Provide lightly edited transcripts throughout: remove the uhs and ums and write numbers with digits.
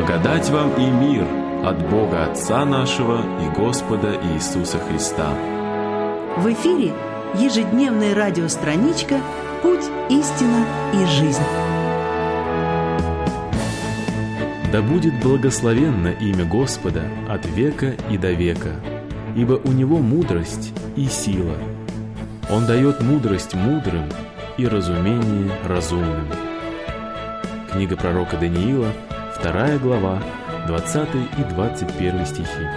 Благодать вам и мир от Бога Отца нашего и Господа Иисуса Христа. В эфире ежедневная радиостраничка «Путь, истина и жизнь». Да будет благословенно имя Господа от века и до века, ибо у Него мудрость и сила. Он дает мудрость мудрым и разумение разумным. Книга пророка Даниила, 2 глава, 20 и 21 стихи.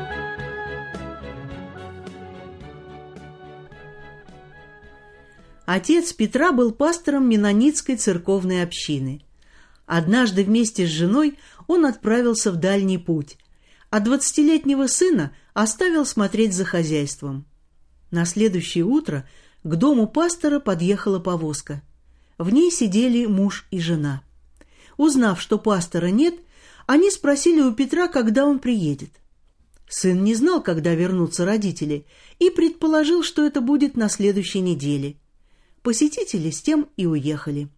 Отец Петра был пастором Меннонитской церковной общины. Однажды вместе с женой он отправился в дальний путь, а 20-летнего сына оставил смотреть за хозяйством. На следующее утро к дому пастора подъехала повозка. В ней сидели муж и жена. Узнав, что пастора нет, они спросили у Петра, когда он приедет. Сын не знал, когда вернутся родители, и предположил, что это будет на следующей неделе. Посетители с тем и уехали.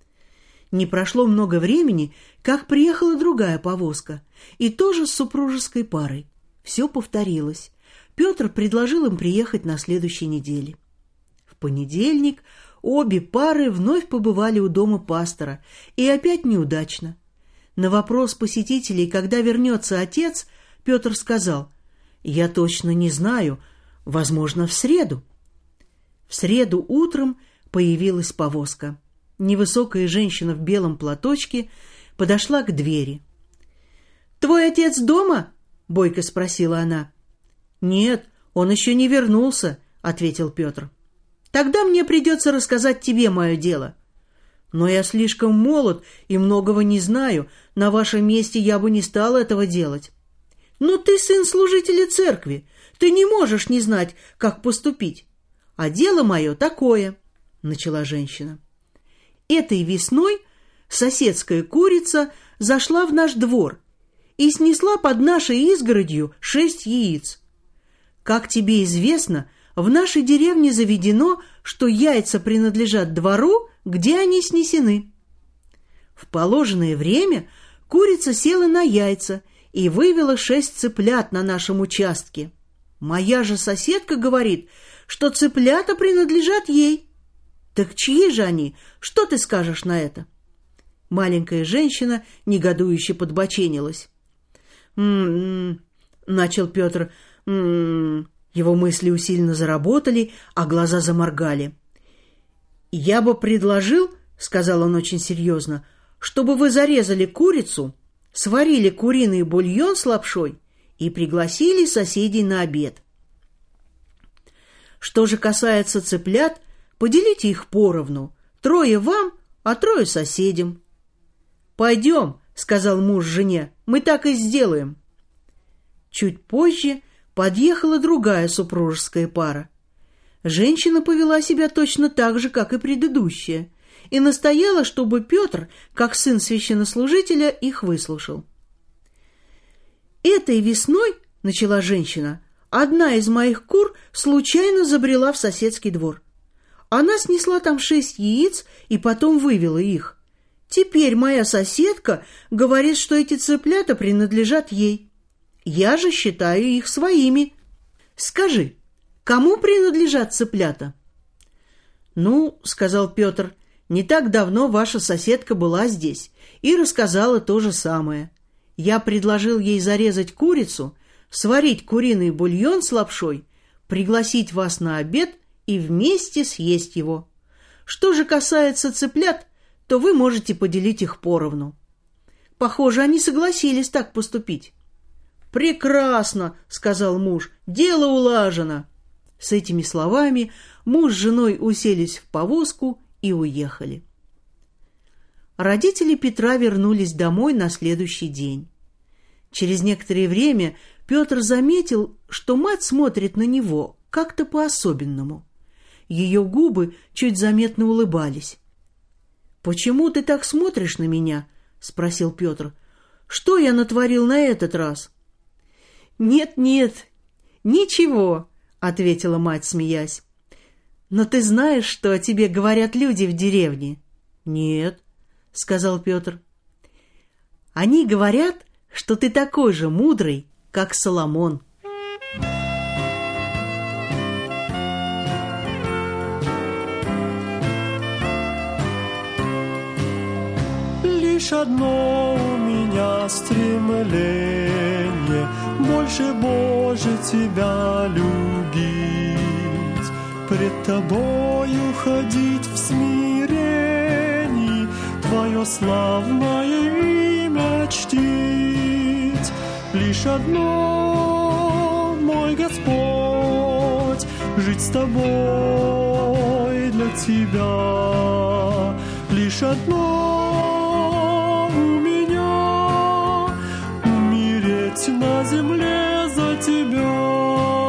Не прошло много времени, как приехала другая повозка, и тоже с супружеской парой. Все повторилось. Петр предложил им приехать на следующей неделе. В понедельник обе пары вновь побывали у дома пастора, и опять неудачно. На вопрос посетителей, когда вернется отец, Петр сказал: «Я точно не знаю, возможно, в среду». В среду утром появилась повозка. Невысокая женщина в белом платочке подошла к двери. «Твой отец дома?» — бойко спросила она. «Нет, он еще не вернулся», — ответил Петр. «Тогда мне придется рассказать тебе мое дело. Но я слишком молод и многого не знаю. На вашем месте я бы не стал этого делать». «Но ты сын служителя церкви. Ты не можешь не знать, как поступить. А дело мое такое», — начала женщина. «Этой весной соседская курица зашла в наш двор и снесла под нашей изгородью 6 яиц. Как тебе известно, в нашей деревне заведено, что яйца принадлежат двору, где они снесены. В положенное время курица села на яйца и вывела 6 цыплят на нашем участке. Моя же соседка говорит, что цыплята принадлежат ей. Так чьи же они? Что ты скажешь на это?» Маленькая женщина негодующе подбоченилась. Начал Петр. Его мысли усиленно заработали, а глаза заморгали. «Я бы предложил, — сказал он очень серьезно, — чтобы вы зарезали курицу, сварили куриный бульон с лапшой и пригласили соседей на обед. Что же касается цыплят, поделите их поровну, 3 вам, а 3 соседям». «Пойдем, — сказал муж жене, — мы так и сделаем». Чуть позже подъехала другая супружеская пара. Женщина повела себя точно так же, как и предыдущая, и настояла, чтобы Петр, как сын священнослужителя, их выслушал. «Этой весной, — начала женщина, — одна из моих кур случайно забрела в соседский двор. Она снесла там 6 яиц и потом вывела их. Теперь моя соседка говорит, что эти цыплята принадлежат ей. Я же считаю их своими. Скажи, кому принадлежат цыплята?» «Ну, — сказал Петр, — не так давно ваша соседка была здесь и рассказала то же самое. Я предложил ей зарезать курицу, сварить куриный бульон с лапшой, пригласить вас на обед и вместе съесть его. Что же касается цыплят, то вы можете поделить их поровну». Похоже, они согласились так поступить. «Прекрасно, — сказал муж, — дело улажено». С этими словами муж с женой уселись в повозку и уехали. Родители Петра вернулись домой на следующий день. Через некоторое время Петр заметил, что мать смотрит на него как-то по-особенному. Ее губы чуть заметно улыбались. «Почему ты так смотришь на меня?» — спросил Петр. «Что я натворил на этот раз?» «Нет, ничего», — ответила мать, смеясь. «Но ты знаешь, что о тебе говорят люди в деревне?» «Нет», — сказал Петр. «Они говорят, что ты такой же мудрый, как Соломон. Лишь одно у меня стремление, больше, Боже, Тебя любить, пред Тобою ходить в смирении, Твое славное имя чтить. Лишь одно, мой Господь, жить с Тобой для Тебя. Лишь одно у меня, умереть на земле за Тебя.